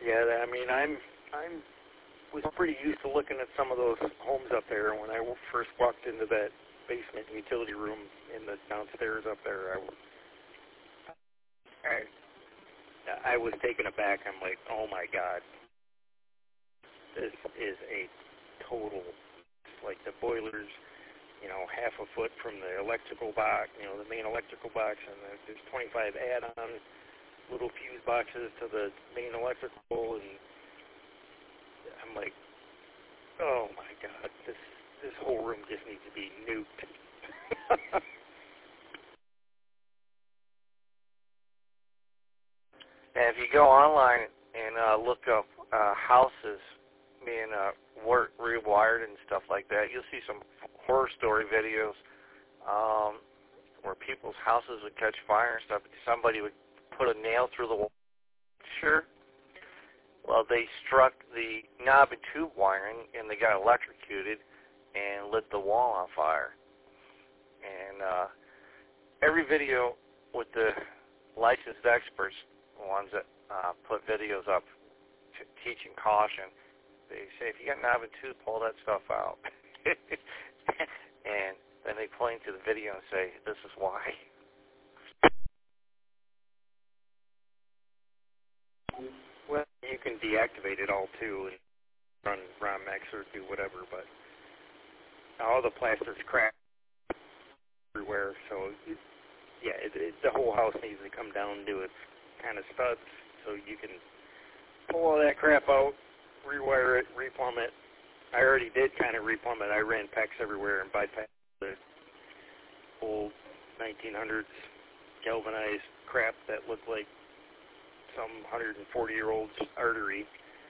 Yeah, I mean, I'm was pretty used to looking at some of those homes up there. When I first walked into that basement utility room in the downstairs up there, I was taken aback. I'm like, oh my God, this is a total, like the boilers, half a foot from the electrical box, the main electrical box, and there's 25 add-on little fuse boxes to the main electrical, and I'm like, oh my God, this whole room just needs to be nuked. And if you go online and look up houses being rewired and stuff like that, you'll see some horror story videos where people's houses would catch fire and stuff. Somebody would put a nail through the wall. Sure. Well, they struck the knob and tube wiring, and they got electrocuted and lit the wall on fire. And every video with the licensed experts, the ones that put videos up teaching caution, they say, if you got knob and tube, pull that stuff out. And then they point to the video and say, this is why. Well, you can deactivate it all too and run ROMX or do whatever, but all the plastic's cracked everywhere, so the whole house needs to come down to its kind of studs so you can pull all that crap out, rewire it, replumb it. I already did kind of replumb it. I ran PEX everywhere and bypassed the old 1900s galvanized crap that looked like some 140-year-old's artery,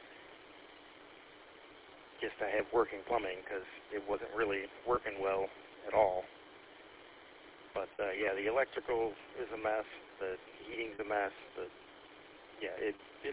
just to have working plumbing, because it wasn't really working well at all. But the electrical is a mess. The heating's a mess. It